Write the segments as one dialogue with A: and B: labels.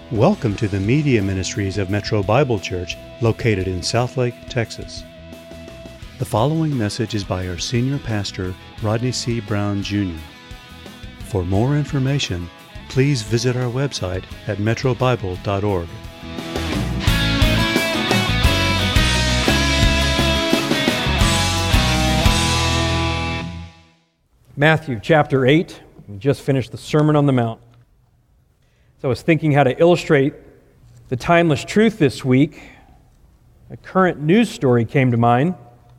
A: Welcome to the Media Ministries of Metro Bible Church, located in Southlake, Texas. The following message is by our senior pastor, Rodney C. Brown, Jr. For more information, please visit our website at metrobible.org.
B: Matthew chapter 8. We just finished the Sermon on the Mount. So I was thinking how to illustrate the timeless truth this week. A current news story came to mind.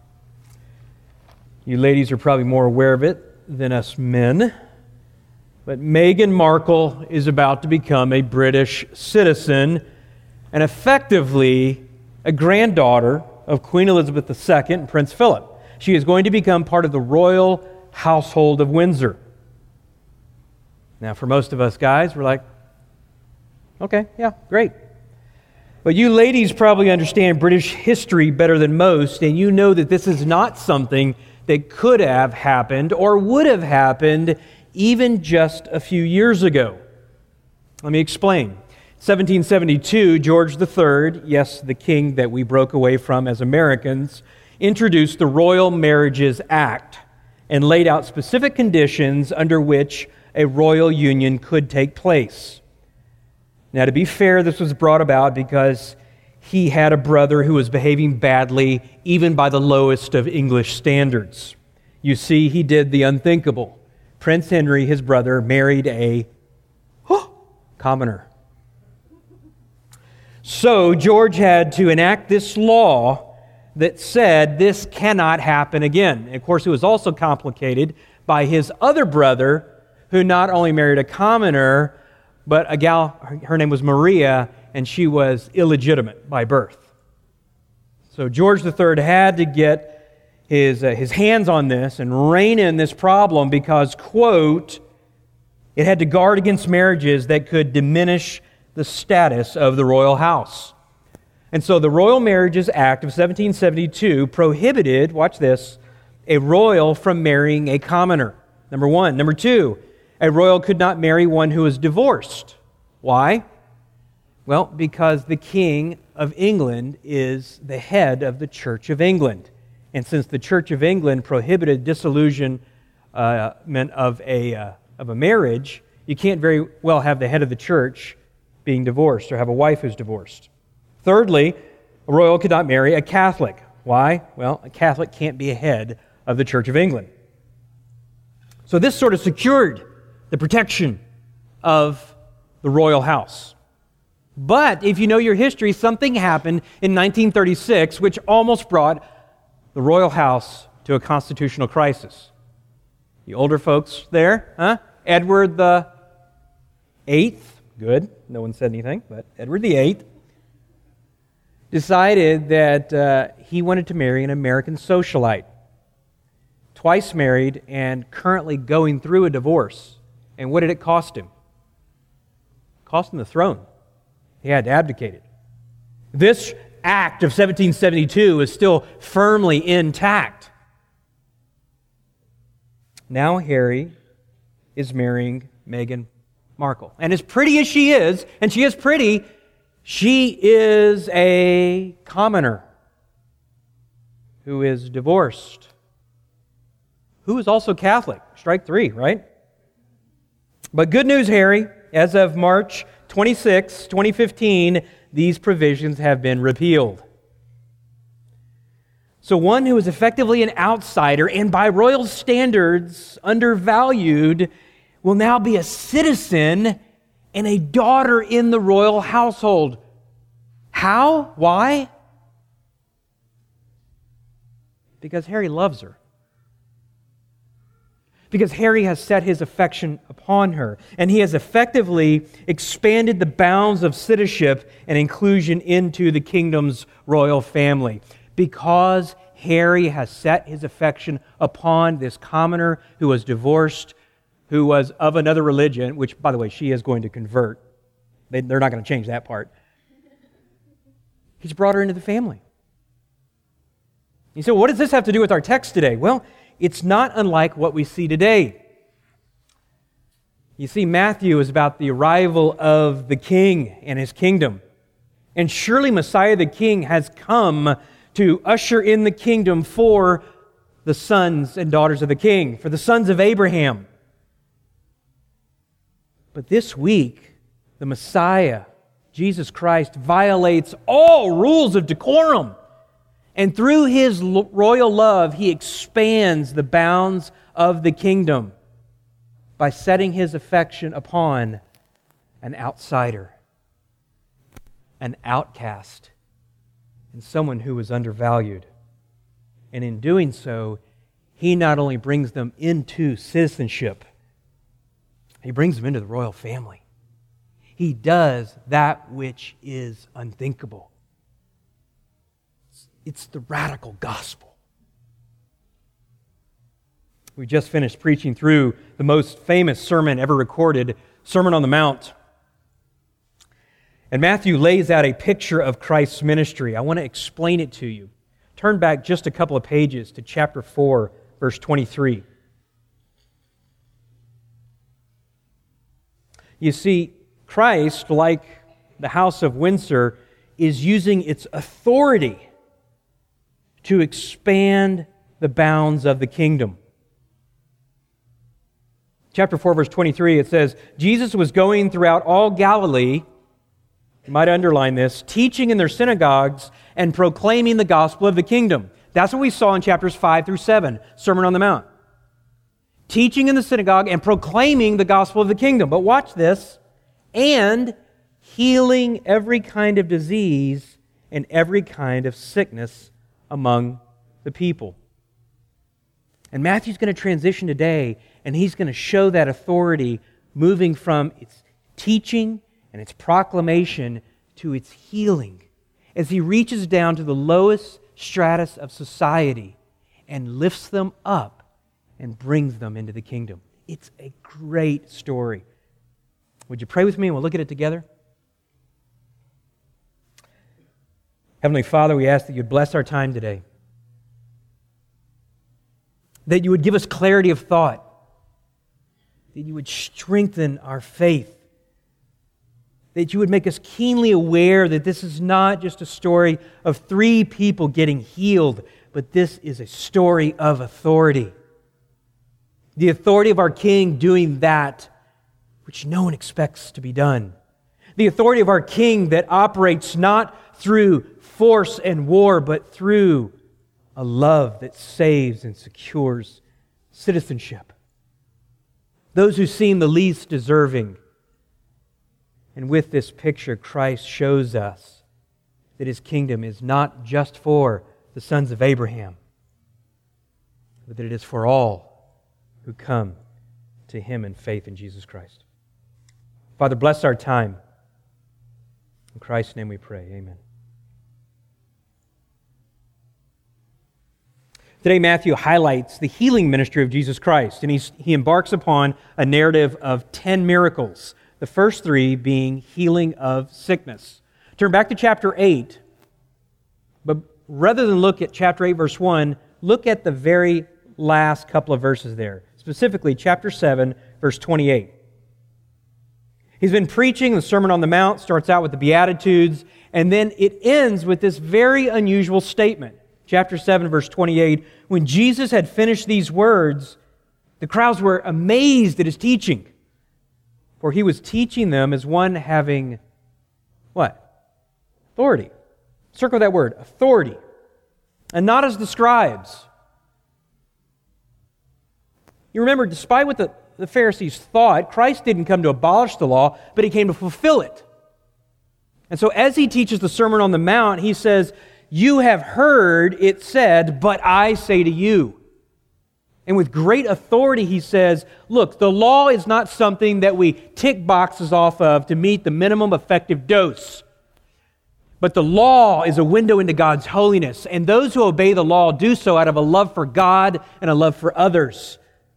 B: You ladies are probably more aware of it than us men. But Meghan Markle is about to become a British citizen and effectively a granddaughter of Queen Elizabeth II and Prince Philip. She is going to become part of the royal household of Windsor. Now, for most of us guys, we're like, okay, yeah, great. But you ladies probably understand British history better than most, and you know that this is not something that could have happened or would have happened even just a few years ago. Let me explain. 1772, George III, yes, the king that we broke away from as Americans, introduced the Royal Marriages Act and laid out specific conditions under which a royal union could take place. Now, to be fair, this was brought about because he had a brother who was behaving badly, even by the lowest of English standards. You see, he did the unthinkable. Prince Henry, his brother, married a commoner. So George had to enact this law that said this cannot happen again. And of course, it was also complicated by his other brother, who not only married a commoner, but a gal, her name was Maria, and she was illegitimate by birth. So George III had to get his hands on this and rein in this problem because, quote, it had to guard against marriages that could diminish the status of the royal house. And so the Royal Marriages Act of 1772 prohibited, watch this, a royal from marrying a commoner. Number one. Number two, a royal could not marry one who was divorced. Why? Well, because the King of England is the head of the Church of England. And since the Church of England prohibited dissolution of a marriage, you can't very well have the head of the church being divorced or have a wife who's divorced. Thirdly, a royal could not marry a Catholic. Why? Well, a Catholic can't be a head of the Church of England. So this sort of secured the protection of the royal house. But if you know your history, something happened in 1936 which almost brought the royal house to a constitutional crisis. You older folks there, huh? Edward the Eighth, good, no one said anything, but Edward the Eighth decided that he wanted to marry an American socialite. Twice married and currently going through a divorce. And what did it cost him? It cost him the throne. He had to abdicate it. This act of 1772 is still firmly intact. Now Harry is marrying Meghan Markle. And as pretty as she is, and she is pretty, she is a commoner who is divorced, who is also Catholic. Strike three, right? But good news, Harry, as of March 26, 2015, these provisions have been repealed. So one who is effectively an outsider and by royal standards undervalued will now be a citizen and a daughter in the royal household. How? Why? Because Harry loves her. Because Harry has set his affection upon her, and he has effectively expanded the bounds of citizenship and inclusion into the kingdom's royal family. Because Harry has set his affection upon this commoner who was divorced, who was of another religion, which, by the way, she is going to convert. They're not going to change that part. He's brought her into the family. You say, what does this have to do with our text today? Well, it's not unlike what we see today. You see, Matthew is about the arrival of the King and His kingdom. And surely Messiah the King has come to usher in the kingdom for the sons and daughters of the King, for the sons of Abraham. But this week, the Messiah, Jesus Christ, violates all rules of decorum. And through His royal love, He expands the bounds of the kingdom by setting His affection upon an outsider, an outcast, and someone who was undervalued. And in doing so, He not only brings them into citizenship, He brings them into the royal family. He does that which is unthinkable. It's the radical gospel. We just finished preaching through the most famous sermon ever recorded, Sermon on the Mount. And Matthew lays out a picture of Christ's ministry. I want to explain it to you. Turn back just a couple of pages to chapter 4, verse 23. You see, Christ, like the House of Windsor, is using its authority to expand the bounds of the kingdom. Chapter 4, verse 23, it says, Jesus was going throughout all Galilee, you might underline this, teaching in their synagogues and proclaiming the gospel of the kingdom. That's what we saw in chapters 5 through 7, Sermon on the Mount. Teaching in the synagogue and proclaiming the gospel of the kingdom. But watch this, and healing every kind of disease and every kind of sickness among the people. And Matthew's going to transition today, and he's going to show that authority moving from its teaching and its proclamation to its healing as he reaches down to the lowest stratus of society and lifts them up and brings them into the kingdom. It's a great story. Would you pray with me and we'll look at it together? Heavenly Father, we ask that you'd bless our time today. That you would give us clarity of thought. That you would strengthen our faith. That you would make us keenly aware that this is not just a story of 3 people getting healed, but this is a story of authority. The authority of our King doing that which no one expects to be done. The authority of our King that operates not through force and war, but through a love that saves and secures citizenship. Those who seem the least deserving. And with this picture, Christ shows us that His kingdom is not just for the sons of Abraham, but that it is for all who come to Him in faith in Jesus Christ. Father, bless our time. In Christ's name we pray. Amen. Today, Matthew highlights the healing ministry of Jesus Christ, and he embarks upon a narrative of 10 miracles, the first 3 being healing of sickness. Turn back to chapter 8, but rather than look at chapter 8, verse 1, look at the very last couple of verses there, specifically chapter 7, verse 28. He's been preaching the Sermon on the Mount, starts out with the Beatitudes, and then it ends with this very unusual statement. Chapter 7, verse 28, when Jesus had finished these words, the crowds were amazed at His teaching. For He was teaching them as one having, what? Authority. Circle that word, authority. And not as the scribes. You remember, despite what the Pharisees thought, Christ didn't come to abolish the law, but He came to fulfill it. And so as He teaches the Sermon on the Mount, He says, you have heard it said, but I say to you. And with great authority He says, look, the law is not something that we tick boxes off of to meet the minimum effective dose. But the law is a window into God's holiness. And those who obey the law do so out of a love for God and a love for others.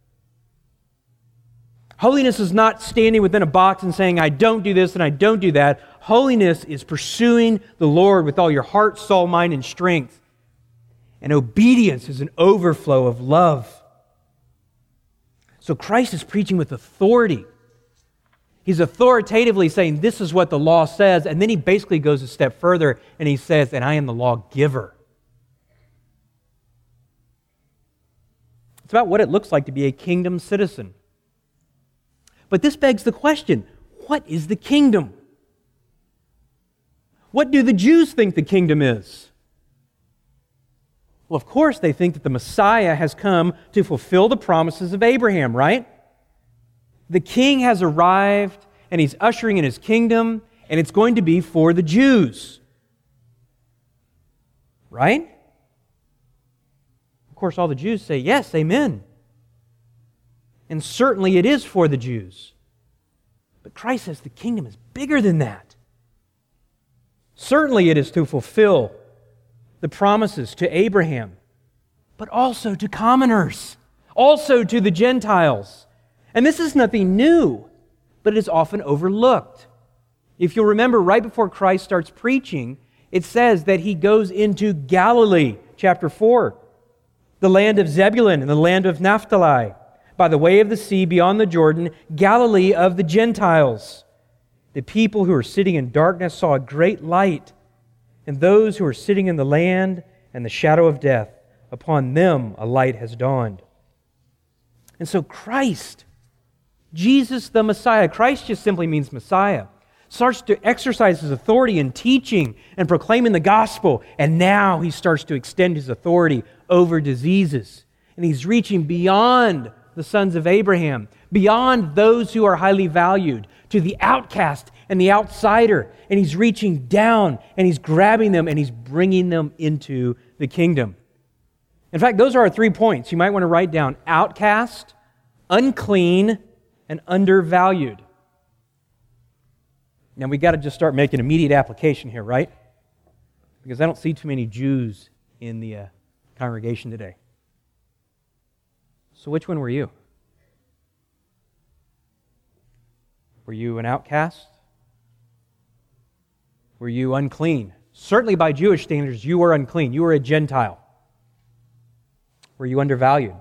B: Holiness is not standing within a box and saying, I don't do this and I don't do that. Holiness is pursuing the Lord with all your heart, soul, mind, and strength. And obedience is an overflow of love. So Christ is preaching with authority. He's authoritatively saying, this is what the law says, and then he basically goes a step further and he says, and I am the lawgiver. It's about what it looks like to be a kingdom citizen. But this begs the question, what is the kingdom? What do the Jews think the kingdom is? Well, of course, they think that the Messiah has come to fulfill the promises of Abraham, right? The king has arrived, and he's ushering in his kingdom, and it's going to be for the Jews. Right? Of course, all the Jews say, yes, amen. And certainly it is for the Jews. But Christ says the kingdom is bigger than that. Certainly it is to fulfill the promises to Abraham, but also to commoners, also to the Gentiles. And this is nothing new, but it is often overlooked. If you'll remember, right before Christ starts preaching, it says that he goes into Galilee, chapter 4, the land of Zebulun and the land of Naphtali, by the way of the sea beyond the Jordan, Galilee of the Gentiles. The people who were sitting in darkness saw a great light, and those who were sitting in the land and the shadow of death, upon them a light has dawned. And so Christ, Jesus the Messiah, Christ just simply means Messiah, starts to exercise his authority in teaching and proclaiming the gospel, and now he starts to extend his authority over diseases. And he's reaching beyond the sons of Abraham, beyond those who are highly valued, to the outcast and the outsider. And he's reaching down and he's grabbing them and he's bringing them into the kingdom. In fact, those are our 3 points. You might want to write down: outcast, unclean, and undervalued. Now we got to just start making immediate application here, right? Because I don't see too many Jews in the congregation today. So which one were you? Were you an outcast? Were you unclean? Certainly by Jewish standards, you were unclean. You were a Gentile. Were you undervalued?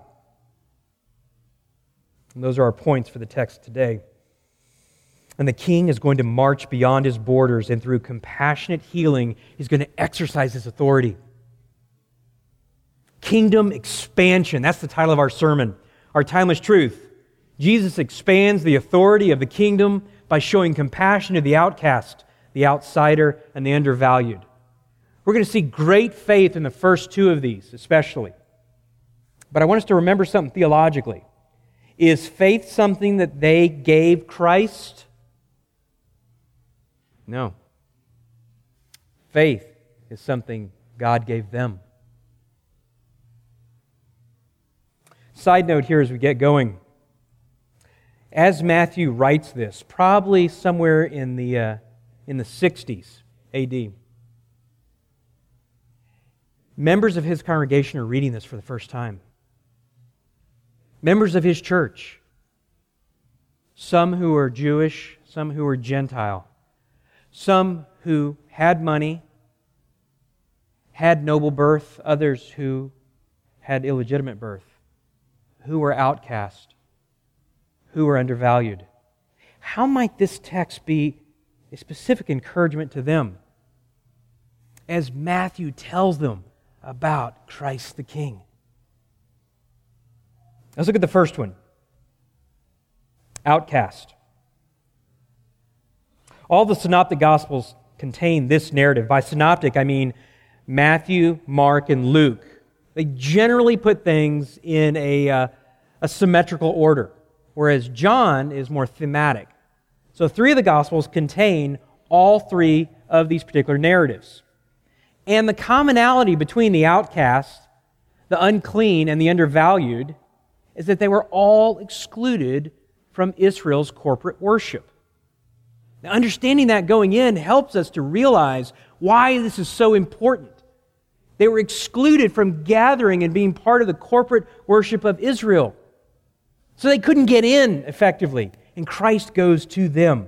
B: And those are our points for the text today. And the king is going to march beyond his borders, and through compassionate healing, he's going to exercise his authority. Kingdom expansion. That's the title of our sermon. Our timeless truth. Jesus expands the authority of the kingdom by showing compassion to the outcast, the outsider, and the undervalued. We're going to see great faith in the first 2 of these, especially. But I want us to remember something theologically. Is faith something that they gave Christ? No. Faith is something God gave them. Side note here as we get going. As Matthew writes this, probably somewhere in the 60s A.D., members of his congregation are reading this for the first time. Members of his church. Some who are Jewish, some who are Gentile. Some who had money, had noble birth, others who had illegitimate birth, who were outcast, who were undervalued. How might this text be a specific encouragement to them as Matthew tells them about Christ the King? Let's look at the first one. Outcast. All the synoptic Gospels contain this narrative. By synoptic, I mean Matthew, Mark, and Luke. They generally put things in a symmetrical order, whereas John is more thematic. So 3 of the Gospels contain all 3 of these particular narratives. And the commonality between the outcast, the unclean, and the undervalued is that they were all excluded from Israel's corporate worship. Now, understanding that going in helps us to realize why this is so important. They were excluded from gathering and being part of the corporate worship of Israel. So they couldn't get in effectively, and Christ goes to them.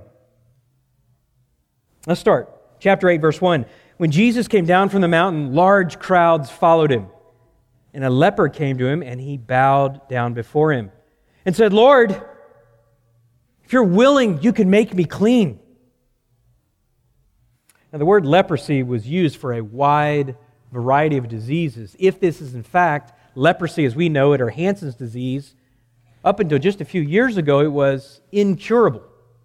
B: Let's start. Chapter 8, verse 1. When Jesus came down from the mountain, large crowds followed him. And a leper came to him, and he bowed down before him and said, "Lord, If you're willing, you can make me clean. Now, the word leprosy was used for a wide variety of diseases. If this is in fact leprosy as we know it, or Hansen's disease, up until just a few years ago, it was incurable.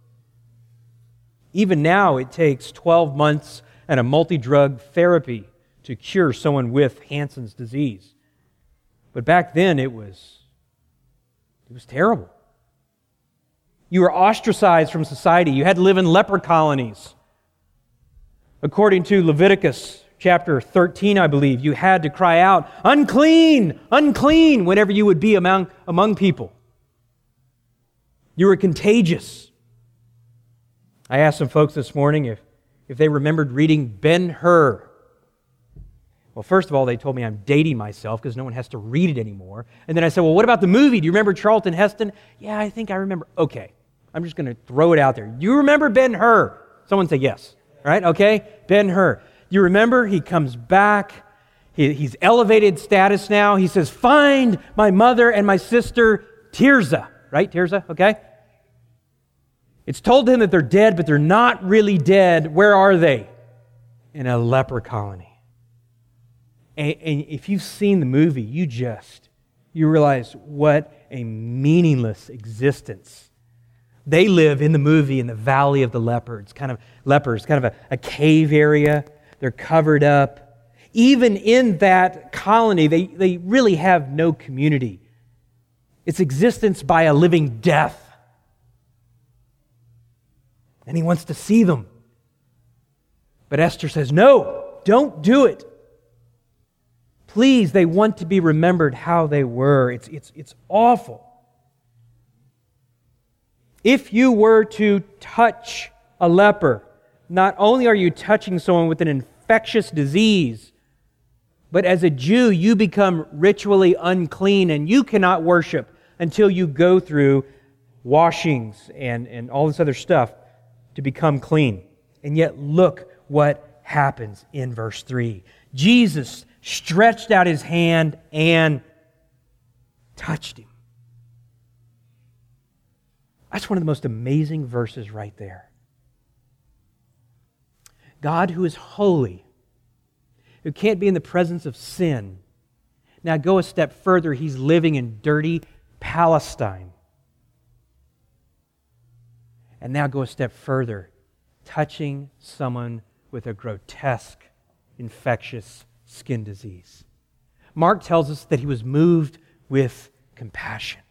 B: Even now, it takes 12 months and a multi-drug therapy to cure someone with Hansen's disease. But back then, it was terrible. You were ostracized from society. You had to live in leper colonies. According to Leviticus chapter 13, I believe, you had to cry out, "Unclean! Unclean!" whenever you would be among people. You were contagious. I asked some folks this morning if they remembered reading Ben-Hur. Well, first of all, they told me I'm dating myself because no one has to read it anymore. And then I said, well, what about the movie? Do you remember Charlton Heston? Yeah, I think I remember. Okay, I'm just going to throw it out there. Do you remember Ben-Hur? Someone say yes. Right? Okay, Ben-Hur. You remember? He comes back. He's elevated status now. He says, find my mother and my sister Tirzah. Right, Tirzah? Okay? It's told to him that they're dead, but they're not really dead. Where are they? In a leper colony. And if you've seen the movie, you realize what a meaningless existence. They live in the movie in the Valley of the Lepers, kind of a cave area. They're covered up. Even in that colony, they really have no community. It's existence by a living death. And he wants to see them. But Esther says, no, don't do it. Please, they want to be remembered how they were. It's awful. If you were to touch a leper, not only are you touching someone with an infectious disease, but as a Jew, you become ritually unclean and you cannot worship until you go through washings and all this other stuff to become clean. And yet look what happens in verse 3. Jesus stretched out his hand and touched him. That's one of the most amazing verses right there. God, who is holy, who can't be in the presence of sin. Now go a step further. He's living in dirty Palestine. And now go a step further, touching someone with a grotesque, infectious skin disease. Mark tells us that he was moved with compassion.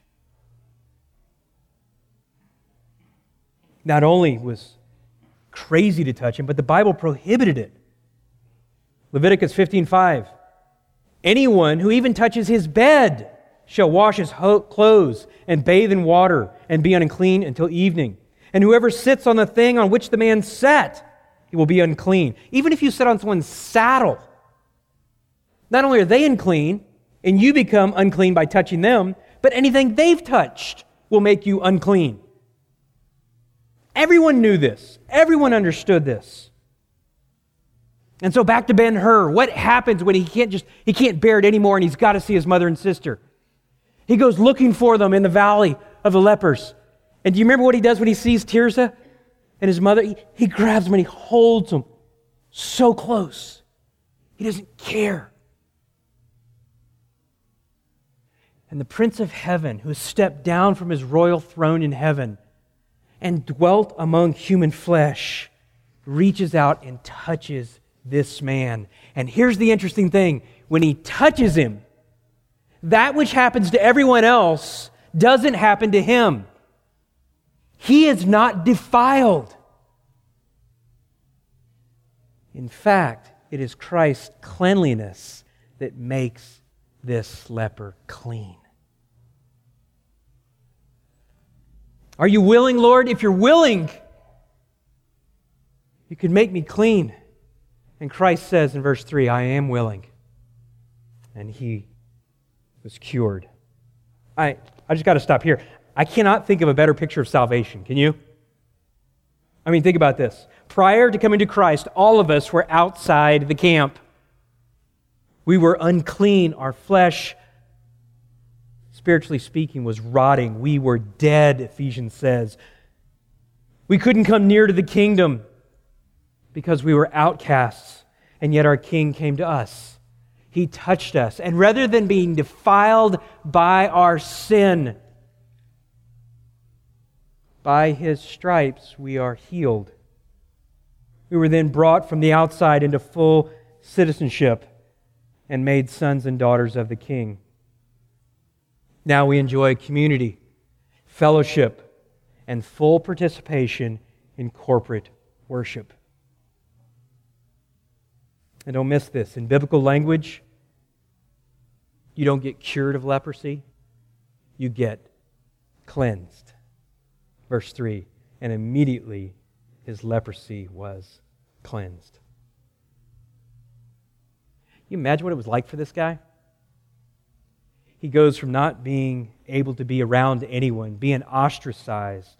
B: Not only was crazy to touch him, but the Bible prohibited it. Leviticus 15:5. Anyone who even touches his bed shall wash his clothes and bathe in water and be unclean until evening. And whoever sits on the thing on which the man sat, he will be unclean. Even if you sit on someone's saddle, not only are they unclean, and you become unclean by touching them, but anything they've touched will make you unclean. Everyone knew this. Everyone understood this. And so back to Ben-Hur. What happens when he can't bear it anymore and he's got to see his mother and sister? He goes looking for them in the valley of the lepers. And do you remember what he does when he sees Tirzah and his mother? He grabs them and he holds them so close. He doesn't care. And the Prince of Heaven, who has stepped down from his royal throne in heaven and dwelt among human flesh, reaches out and touches this man. And here's the interesting thing. When he touches him, that which happens to everyone else doesn't happen to him. He is not defiled. In fact, it is Christ's cleanliness that makes this leper clean. Are you willing, Lord? If you're willing, you can make me clean. And Christ says in verse 3, I am willing. And he was cured. I just got to stop here. I cannot think of a better picture of salvation. Can you? I mean, think about this. Prior to coming to Christ, all of us were outside the camp. We were unclean. Our flesh, spiritually speaking, was rotting. We were dead, Ephesians says. We couldn't come near to the kingdom because we were outcasts, and yet our King came to us. He touched us, and rather than being defiled by our sin, by His stripes we are healed. We were then brought from the outside into full citizenship and made sons and daughters of the King. Now we enjoy community, fellowship, and full participation in corporate worship. And don't miss this. In biblical language, you don't get cured of leprosy, you get cleansed. Verse 3, and immediately his leprosy was cleansed. You imagine what it was like for this guy? He goes from not being able to be around anyone, being ostracized,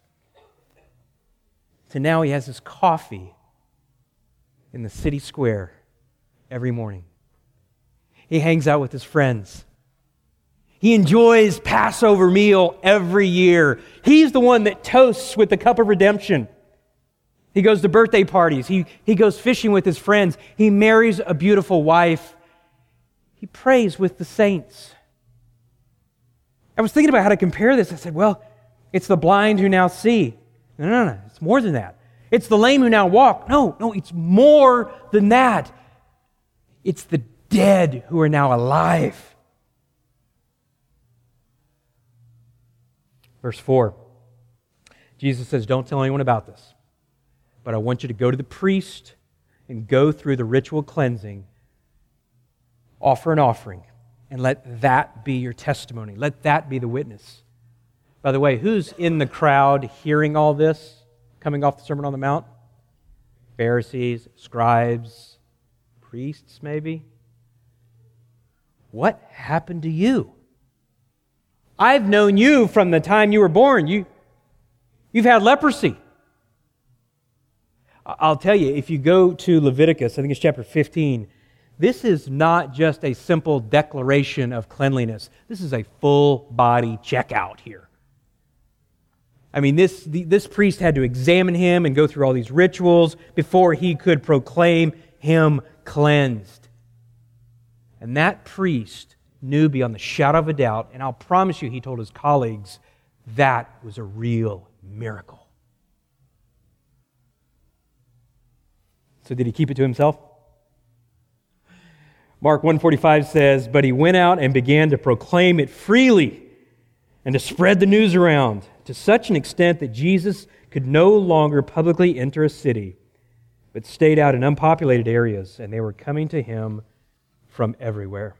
B: to now he has his coffee in the city square every morning. He hangs out with his friends. He enjoys Passover meal every year. He's the one that toasts with the cup of redemption. He goes to birthday parties. He goes fishing with his friends. He marries a beautiful wife. He prays with the saints. I was thinking about how to compare this. I said, well, it's the blind who now see. No. It's more than that. It's the lame who now walk. No, it's more than that. It's the dead who are now alive. Verse 4, Jesus says, don't tell anyone about this, but I want you to go to the priest and go through the ritual cleansing, offer an offering, and let that be your testimony. Let that be the witness. By the way, who's in the crowd hearing all this coming off the Sermon on the Mount? Pharisees, scribes, priests maybe? What happened to you? I've known you from the time you were born. You've had leprosy. I'll tell you, if you go to Leviticus, I think it's chapter 15, this is not just a simple declaration of cleanliness. This is a full-body checkout here. I mean, this priest had to examine him and go through all these rituals before he could proclaim him cleansed. And that priest knew beyond the shadow of a doubt, and I'll promise you, he told his colleagues, that was a real miracle. So did he keep it to himself? Mark 1:45 says, but he went out and began to proclaim it freely and to spread the news around to such an extent that Jesus could no longer publicly enter a city, but stayed out in unpopulated areas, and they were coming to him from everywhere.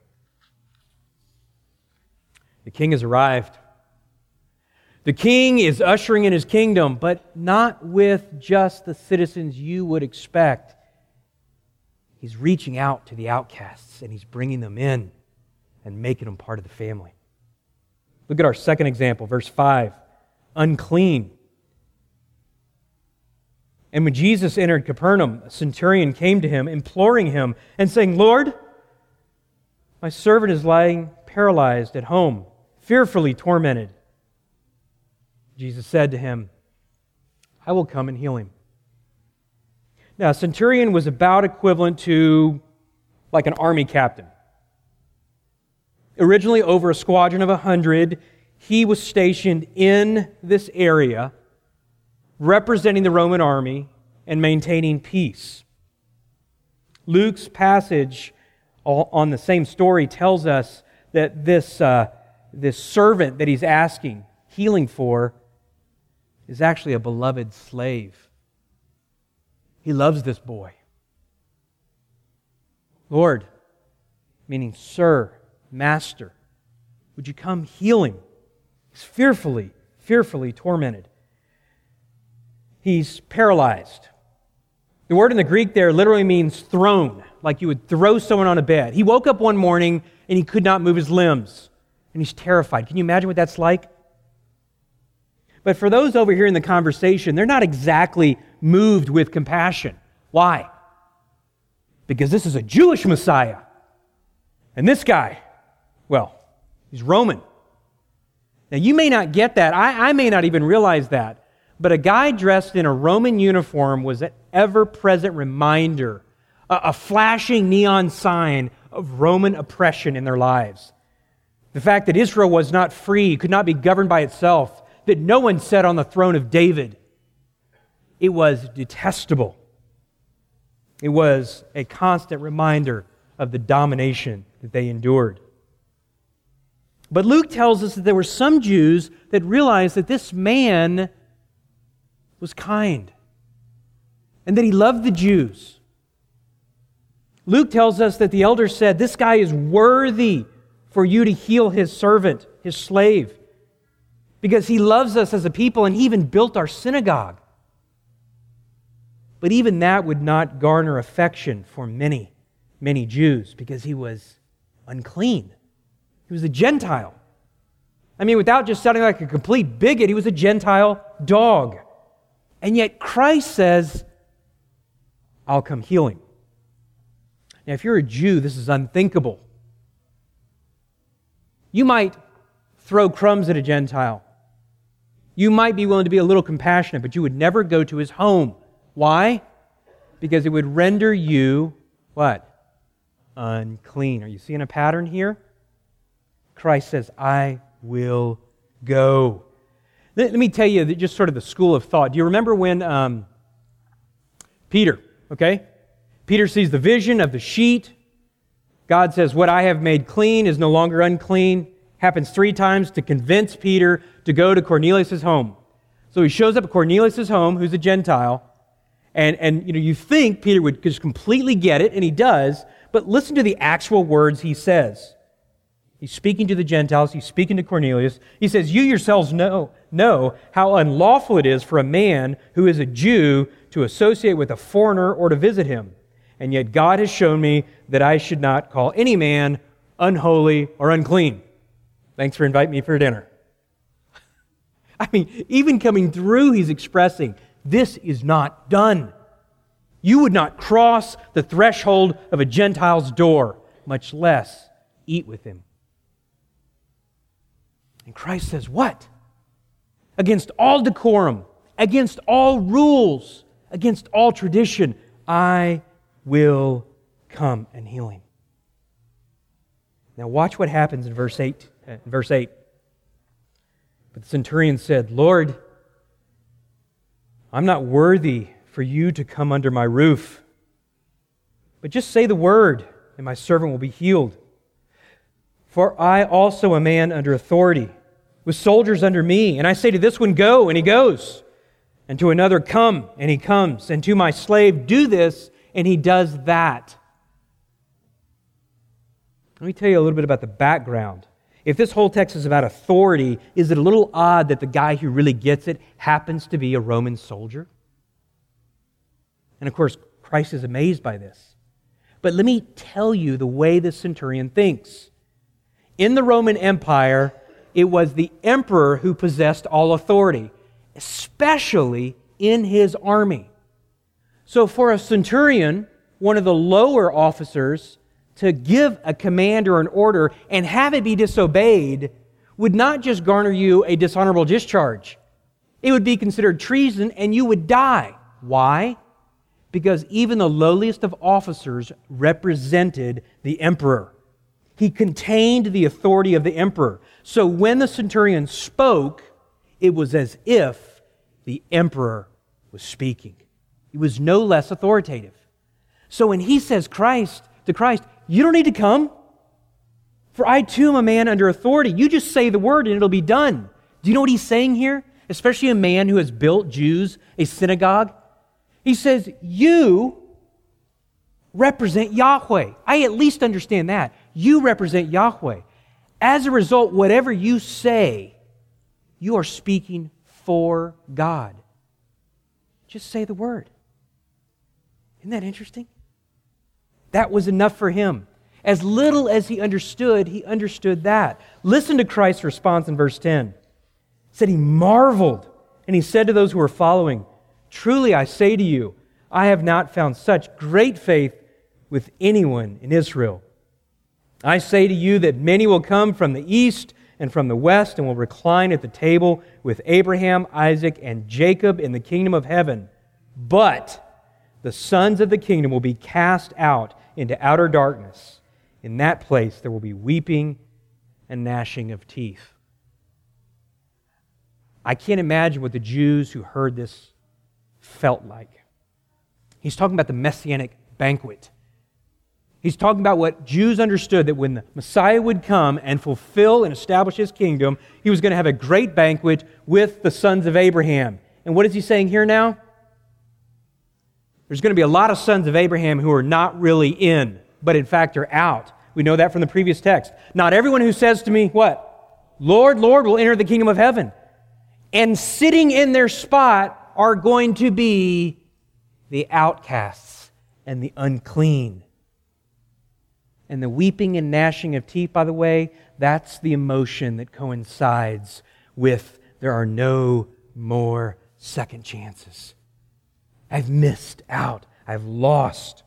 B: The king has arrived. The king is ushering in his kingdom, but not with just the citizens you would expect. He's reaching out to the outcasts, and he's bringing them in and making them part of the family. Look at our second example, verse 5. Unclean. And when Jesus entered Capernaum, a centurion came to him, imploring him and saying, Lord, my servant is lying paralyzed at home, fearfully tormented. Jesus said to him, I will come and heal him. Now, a centurion was about equivalent to like an army captain. Originally over a squadron of 100, he was stationed in this area, representing the Roman army and maintaining peace. Luke's passage on the same story tells us that this servant that he's asking healing for is actually a beloved slave. He loves this boy. Lord, meaning sir, master, would you come heal him? He's fearfully tormented. He's paralyzed. The word in the Greek there literally means thrown, like you would throw someone on a bed. He woke up one morning and he could not move his limbs, and he's terrified. Can you imagine what that's like? But for those over here in the conversation, they're not exactly moved with compassion. Why? Because this is a Jewish Messiah. And this guy, well, he's Roman. Now you may not get that. I may not even realize that. but a guy dressed in a Roman uniform was an ever-present reminder, a flashing neon sign of Roman oppression in their lives. The fact that Israel was not free, could not be governed by itself, that no one sat on the throne of David. It was detestable. It was a constant reminder of the domination that they endured. But Luke tells us that there were some Jews that realized that this man was kind and that he loved the Jews. Luke tells us that the elders said, "This guy is worthy for you to heal his servant, his slave, because he loves us as a people and he even built our synagogue." But even that would not garner affection for many, many Jews because he was unclean. He was a Gentile. I mean, without just sounding like a complete bigot, he was a Gentile dog. And yet Christ says, "I'll come heal him." Now, if you're a Jew, this is unthinkable. You might throw crumbs at a Gentile. You might be willing to be a little compassionate, but you would never go to his home. Why? Because it would render you, what? Unclean. Are you seeing a pattern here? Christ says, "I will go." Let me tell you just sort of the school of thought. Do you remember when Peter, Peter sees the vision of the sheet. God says, "What I have made clean is no longer unclean." Happens 3 times to convince Peter to go to Cornelius' home. So he shows up at Cornelius' home, who's a Gentile, and you think Peter would just completely get it, and he does, but listen to the actual words he says. He's speaking to the Gentiles, he's speaking to Cornelius. He says, "You yourselves know how unlawful it is for a man who is a Jew to associate with a foreigner or to visit him. And yet God has shown me that I should not call any man unholy or unclean. Thanks for inviting me for dinner." I mean, even coming through, he's expressing, this is not done. You would not cross the threshold of a Gentile's door, much less eat with him. And Christ says, what? Against all decorum, against all rules, against all tradition, I will come and heal him. Now watch what happens in verse 8. But the centurion said, "Lord, I'm not worthy for you to come under my roof, but just say the word, and my servant will be healed. For I also am a man under authority, with soldiers under me, and I say to this one, go, and he goes, and to another, come, and he comes, and to my slave, do this, and he does that." Let me tell you a little bit about the background. If this whole text is about authority, is it a little odd that the guy who really gets it happens to be a Roman soldier? And of course, Christ is amazed by this. But let me tell you the way the centurion thinks. In the Roman Empire, it was the emperor who possessed all authority, especially in his army. So for a centurion, one of the lower officers, to give a command or an order and have it be disobeyed would not just garner you a dishonorable discharge. It would be considered treason and you would die. Why? Because even the lowliest of officers represented the emperor. He contained the authority of the emperor. So when the centurion spoke, it was as if the emperor was speaking. He was no less authoritative. So when he says to Christ, "You don't need to come, for I too am a man under authority. You just say the word and it'll be done." Do you know what he's saying here? Especially a man who has built Jews a synagogue. He says, "You represent Yahweh." I at least understand that. You represent Yahweh. As a result, whatever you say, you are speaking for God. Just say the word. Isn't that interesting? That was enough for him. As little as he understood that. Listen to Christ's response in verse 10. It said he marveled, and he said to those who were following, "Truly I say to you, I have not found such great faith with anyone in Israel. I say to you that many will come from the east and from the west, and will recline at the table with Abraham, Isaac, and Jacob in the kingdom of heaven. But the sons of the kingdom will be cast out into outer darkness. In that place there will be weeping and gnashing of teeth." I can't imagine what the Jews who heard this felt like. He's talking about the Messianic banquet. He's talking about what Jews understood, that when the Messiah would come and fulfill and establish His kingdom, He was going to have a great banquet with the sons of Abraham. And what is He saying here now? There's going to be a lot of sons of Abraham who are not really in, but in fact are out. We know that from the previous text. Not everyone who says to me, what? "Lord, Lord," will enter the kingdom of heaven. And sitting in their spot are going to be the outcasts and the unclean. And the weeping and gnashing of teeth, by the way, that's the emotion that coincides with there are no more second chances. I've missed out. I've lost.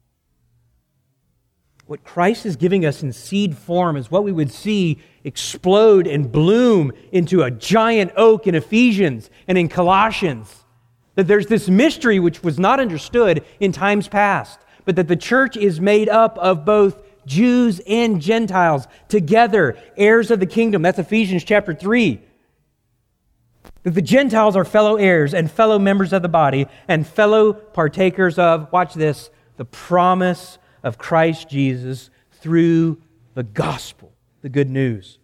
B: What Christ is giving us in seed form is what we would see explode and bloom into a giant oak in Ephesians and in Colossians. That there's this mystery which was not understood in times past, but that the church is made up of both Jews and Gentiles together, heirs of the kingdom. That's Ephesians chapter 3. That the Gentiles are fellow heirs and fellow members of the body and fellow partakers of, watch this, the promise of Christ Jesus through the gospel, the good news.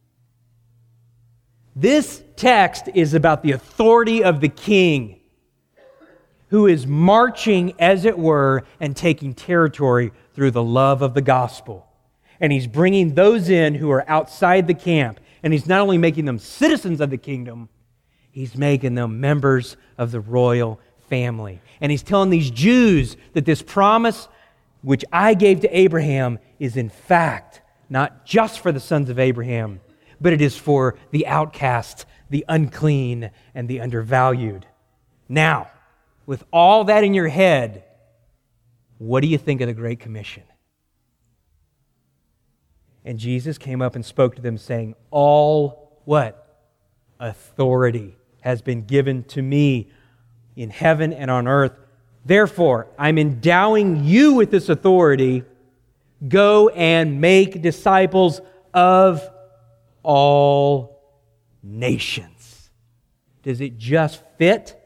B: This text is about the authority of the king who is marching, as it were, and taking territory through the love of the gospel. And He's bringing those in who are outside the camp. And He's not only making them citizens of the kingdom, He's making them members of the royal family. And He's telling these Jews that this promise which I gave to Abraham is in fact not just for the sons of Abraham, but it is for the outcasts, the unclean, and the undervalued. Now, with all that in your head, what do you think of the Great Commission? And Jesus came up and spoke to them saying, "All," what? "Authority has been given to me in heaven and on earth. Therefore, I'm endowing you with this authority. Go and make disciples of all nations." Does it just fit?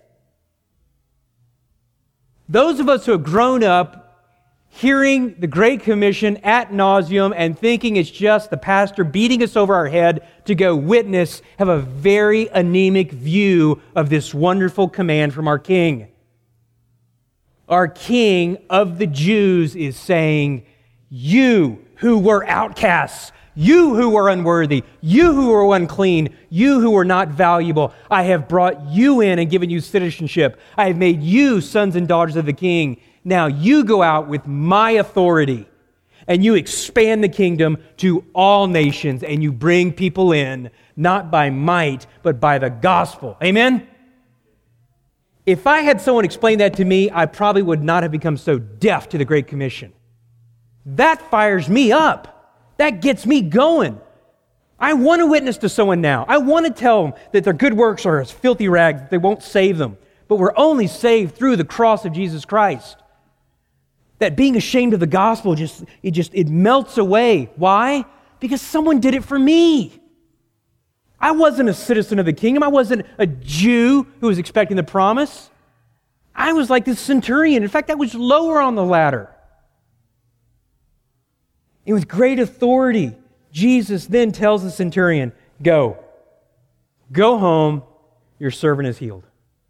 B: Those of us who have grown up hearing the Great Commission ad nauseum and thinking it's just the pastor beating us over our head to go witness have a very anemic view of this wonderful command from our King. Our King of the Jews is saying, "You who were outcasts, you who were unworthy, you who were unclean, you who were not valuable, I have brought you in and given you citizenship. I have made you sons and daughters of the King. Now you go out with my authority and you expand the kingdom to all nations and you bring people in, not by might, but by the gospel." Amen? If I had someone explain that to me, I probably would not have become so deaf to the Great Commission. That fires me up. That gets me going. I want to witness to someone now. I want to tell them that their good works are as filthy rags, that they won't save them. But we're only saved through the cross of Jesus Christ. That being ashamed of the gospel, it melts away. Why? Because someone did it for me. I wasn't a citizen of the kingdom. I wasn't a Jew who was expecting the promise. I was like this centurion. In fact, I was lower on the ladder. And with great authority, Jesus then tells the centurion, "Go. Go home. Your servant is healed."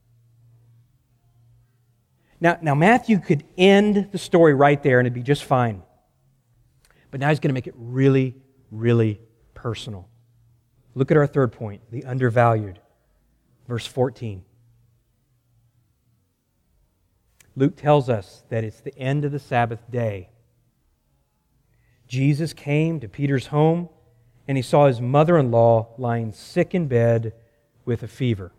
B: Now Matthew could end the story right there and it'd be just fine. But now he's going to make it really, really personal. Look at our third point, the undervalued. Verse 14. Luke tells us that it's the end of the Sabbath day. Jesus came to Peter's home and he saw his mother-in-law lying sick in bed with a fever.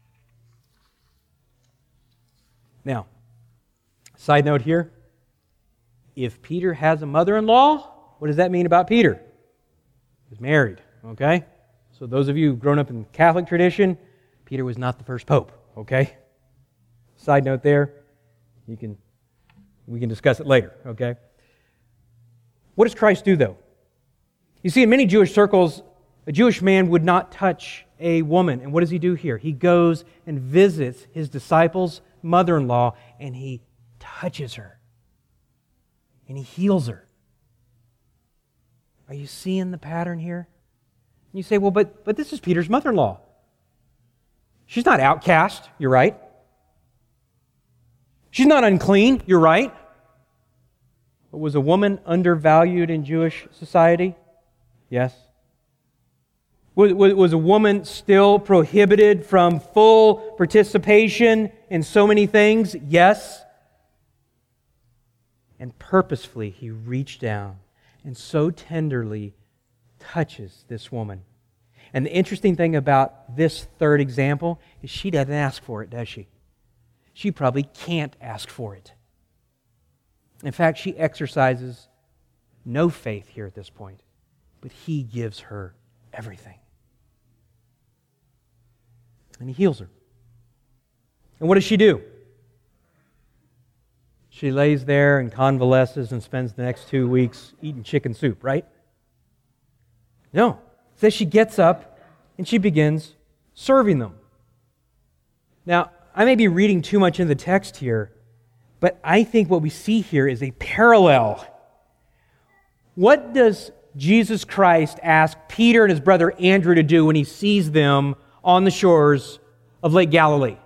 B: Now, side note here, if Peter has a mother-in-law, what does that mean about Peter? He's married, okay? So those of you who've grown up in the Catholic tradition, Peter was not the first pope, okay? Side note there, we can discuss it later, okay? What does Christ do, though? You see, in many Jewish circles, a Jewish man would not touch a woman. And what does he do here? He goes and visits his disciples' mother-in-law, and he touches her. And he heals her. Are you seeing the pattern here? And you say, well, but this is Peter's mother-in-law. She's not outcast, you're right. She's not unclean, you're right. But was a woman undervalued in Jewish society? Yes. Was a woman still prohibited from full participation in so many things? Yes. And purposefully he reached down and so tenderly touches this woman. And the interesting thing about this third example is she doesn't ask for it, does she? She probably can't ask for it. In fact, she exercises no faith here at this point, but he gives her everything. And he heals her. And what does she do? She lays there and convalesces and spends the next 2 weeks eating chicken soup, right? No. It says she gets up and she begins serving them. Now, I may be reading too much in the text here, but I think what we see here is a parallel. What does Jesus Christ ask Peter and his brother Andrew to do when he sees them on the shores of Lake Galilee?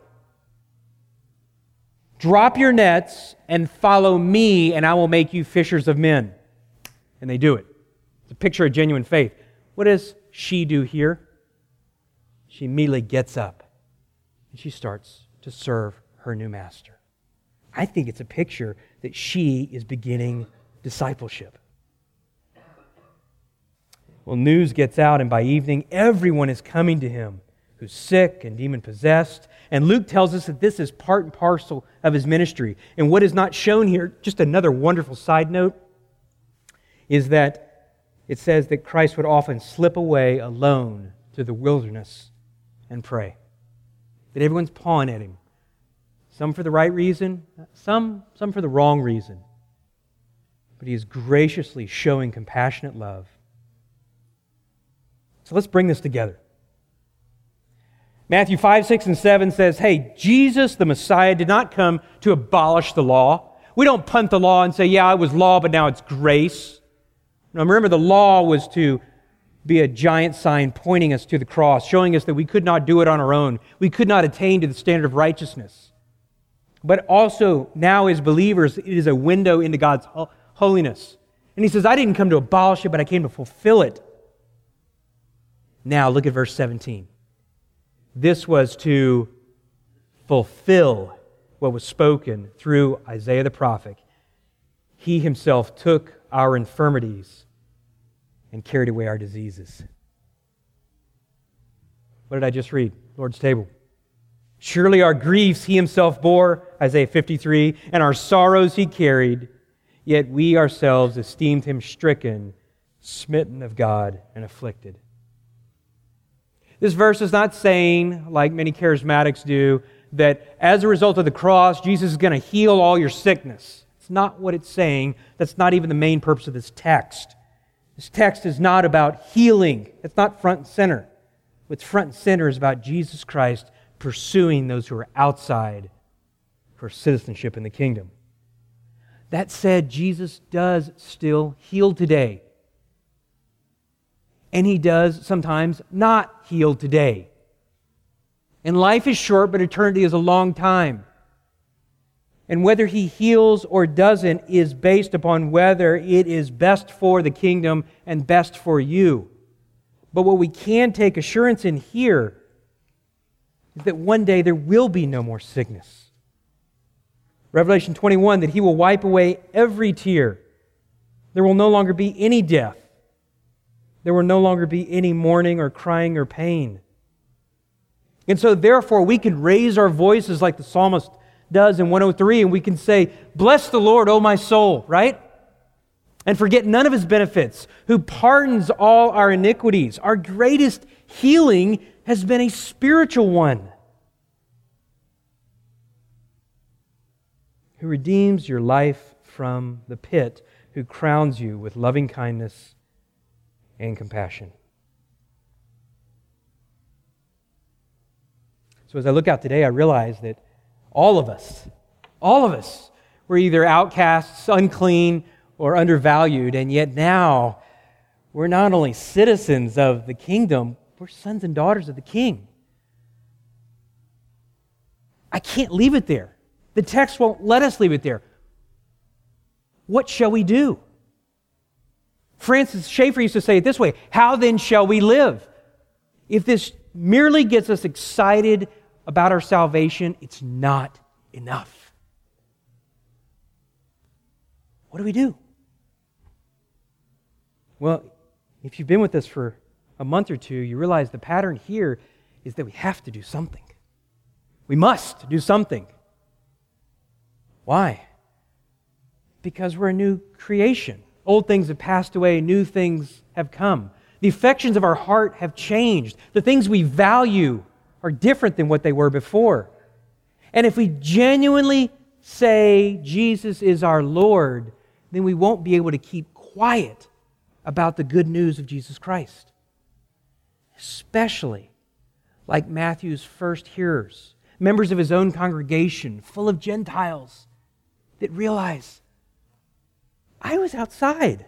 B: Drop your nets and follow me, and I will make you fishers of men. And they do it. It's a picture of genuine faith. What does she do here? She immediately gets up and she starts to serve her new master. I think it's a picture that she is beginning discipleship. Well, news gets out, and by evening, everyone is coming to him who's sick and demon-possessed. And Luke tells us that this is part and parcel of his ministry. And what is not shown here, just another wonderful side note, is that it says that Christ would often slip away alone to the wilderness and pray. That everyone's pawing at him. Some for the right reason, some for the wrong reason. But he is graciously showing compassionate love. So let's bring this together. Matthew 5, 6, and 7 says, hey, Jesus, the Messiah, did not come to abolish the law. We don't punt the law and say, yeah, it was law, but now it's grace. Now remember, the law was to be a giant sign pointing us to the cross, showing us that we could not do it on our own. We could not attain to the standard of righteousness. But also, now as believers, it is a window into God's holiness. And he says, I didn't come to abolish it, but I came to fulfill it. Now, look at verse 17. This was to fulfill what was spoken through Isaiah the prophet. He himself took our infirmities and carried away our diseases. What did I just read? Lord's table. Surely our griefs he himself bore, Isaiah 53, and our sorrows he carried, yet we ourselves esteemed him stricken, smitten of God, and afflicted. This verse is not saying, like many charismatics do, that as a result of the cross, Jesus is going to heal all your sickness. It's not what it's saying. That's not even the main purpose of this text. This text is not about healing. It's not front and center. What's front and center is about Jesus Christ pursuing those who are outside for citizenship in the kingdom. That said, Jesus does still heal today. And he does sometimes not heal today. And life is short, but eternity is a long time. And whether he heals or doesn't is based upon whether it is best for the kingdom and best for you. But what we can take assurance in here is that one day there will be no more sickness. Revelation 21, that he will wipe away every tear. There will no longer be any death. There will no longer be any mourning or crying or pain. And so therefore we can raise our voices like the psalmist does in 103, and we can say, bless the Lord, O my soul, right? And forget none of his benefits, who pardons all our iniquities. Our greatest healing has been a spiritual one. Who redeems your life from the pit, who crowns you with loving kindness and compassion. So as I look out today, I realize that all of us were either outcasts, unclean, or undervalued, and yet now we're not only citizens of the kingdom, we're sons and daughters of the King. I can't leave it there. The text won't let us leave it there. What shall we do? Francis Schaeffer used to say it this way, how then shall we live? If this merely gets us excited about our salvation, it's not enough. What do we do? Well, if you've been with us for a month or two, you realize the pattern here is that we have to do something. We must do something. Why? Because we're a new creation. Old things have passed away, new things have come. The affections of our heart have changed. The things we value are different than what they were before. And if we genuinely say Jesus is our Lord, then we won't be able to keep quiet about the good news of Jesus Christ. Especially like Matthew's first hearers, members of his own congregation, full of Gentiles, that realize, I was outside.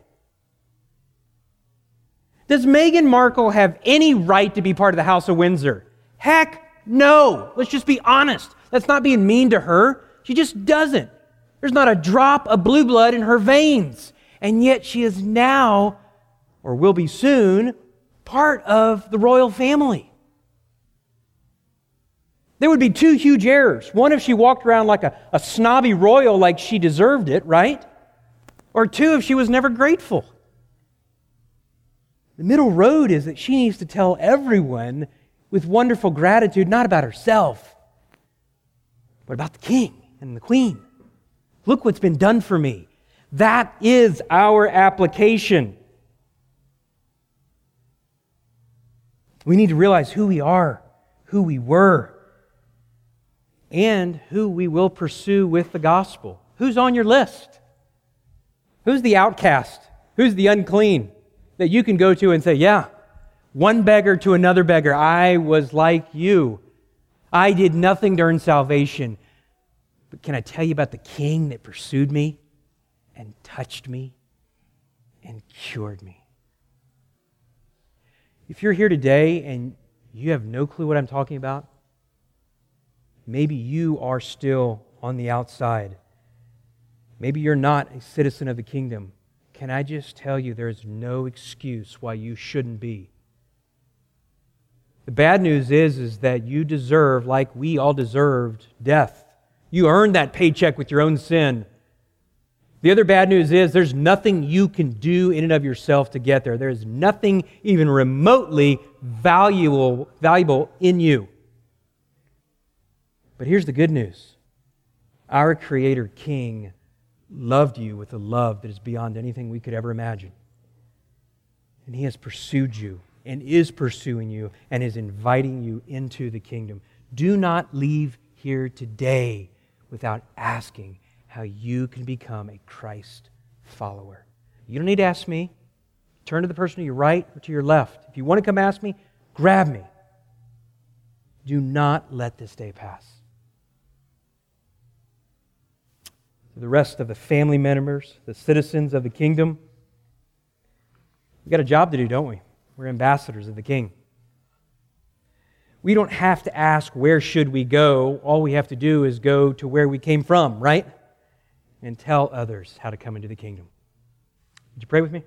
B: Does Meghan Markle have any right to be part of the House of Windsor? Heck no. Let's just be honest. That's not being mean to her. She just doesn't. There's not a drop of blue blood in her veins. And yet she is now, or will be soon, part of the royal family. There would be two huge errors. One, if she walked around like a snobby royal like she deserved it, right? Or two, if she was never grateful. The middle road is that she needs to tell everyone with wonderful gratitude, not about herself, but about the King and the Queen. Look what's been done for me. That is our application. We need to realize who we are, who we were, and who we will pursue with the gospel. Who's on your list? Who's the outcast? Who's the unclean that you can go to and say, yeah, one beggar to another beggar, I was like you. I did nothing to earn salvation. But can I tell you about the King that pursued me and touched me and cured me? If you're here today and you have no clue what I'm talking about, maybe you are still on the outside. Maybe you're not a citizen of the kingdom. Can I just tell you there's no excuse why you shouldn't be? The bad news is that you deserve, like we all deserved, death. You earned that paycheck with your own sin. The other bad news is there's nothing you can do in and of yourself to get there. There's nothing even remotely valuable in you. But here's the good news. Our Creator King loved you with a love that is beyond anything we could ever imagine. And He has pursued you and is pursuing you and is inviting you into the kingdom. Do not leave here today without asking how you can become a Christ follower. You don't need to ask me. Turn to the person to your right or to your left. If you want to come ask me, grab me. Do not let this day pass. The rest of the family members, the citizens of the kingdom, we've got a job to do, don't we? We're ambassadors of the King. We don't have to ask, where should we go? All we have to do is go to where we came from, right? And tell others how to come into the kingdom. Would you pray with me?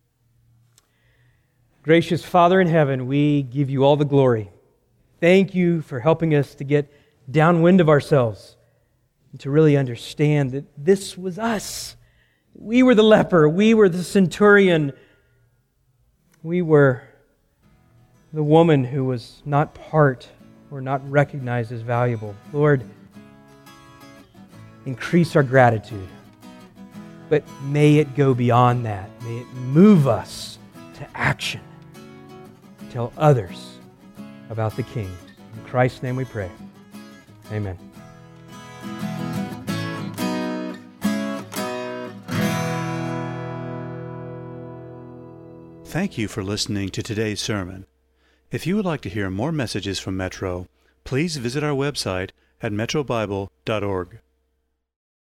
B: Gracious Father in heaven, we give you all the glory. Thank you for helping us to get downwind of ourselves and to really understand that this was us. We were the leper. We were the centurion. We were the woman who was not part or not recognized as valuable. Lord, increase our gratitude. But may it go beyond that. May it move us to action. Tell others about the King. In Christ's name we pray. Amen.
A: Thank you for listening to today's sermon. If you would like to hear more messages from Metro, please visit our website at metrobible.org.